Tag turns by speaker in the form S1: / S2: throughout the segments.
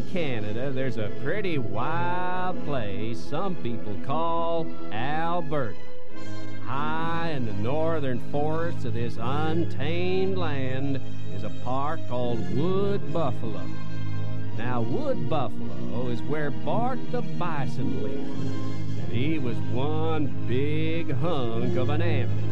S1: Canada, there's a pretty wild place some people call Alberta. High in the northern forests of this untamed land is a park called Wood Buffalo. Now, Wood Buffalo is where Bart the Bison lived, and he was one big hunk of an animal.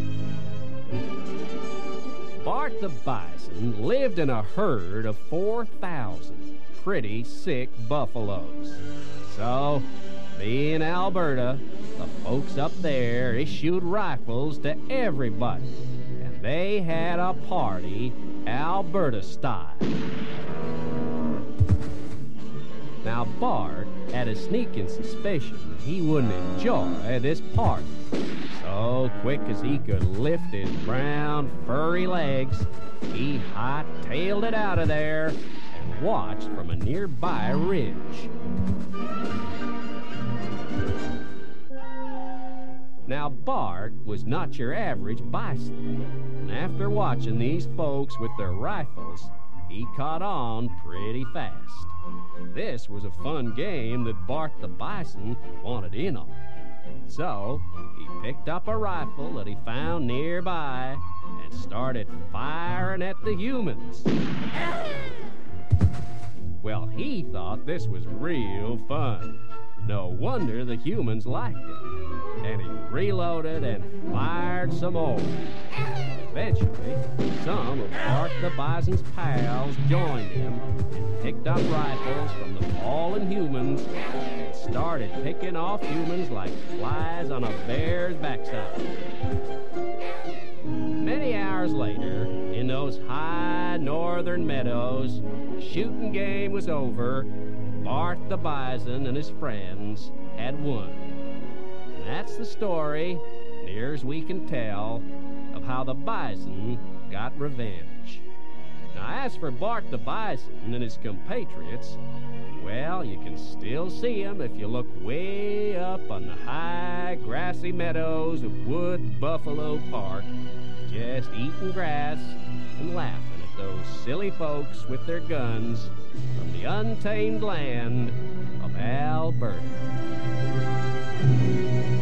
S1: Bart the Bison lived in a herd of 4,000 pretty sick buffaloes. So, being Alberta, the folks up there issued rifles to everybody, and they had a party Alberta style. Now, Bart had a sneaking suspicion that he wouldn't enjoy this party. So quick as he could lift his brown, furry legs, he hightailed it out of there and watched from a nearby ridge. Now, Bart was not your average bison, and after watching these folks with their rifles, he caught on pretty fast. This was a fun game that Bart the Bison wanted in on. So, he picked up a rifle that he found nearby and started firing at the humans. Well, he thought this was real fun. No wonder the humans liked it. And he reloaded and fired some more. Eventually, some of Bart the Bison's pals joined him and picked up rifles from the fallen humans and started picking off humans like flies on a bear's backside. Many hours later, in those high northern meadows, the shooting game was over. Bart the Bison and his friends had won. And that's the story, near as we can tell, of how the bison got revenge. Now, as for Bart the Bison and his compatriots, well, you can still see them if you look way up on the high grassy meadows of Wood Buffalo Park, just eating grass and laughing at those silly folks with their guns from the untamed land of Alberta.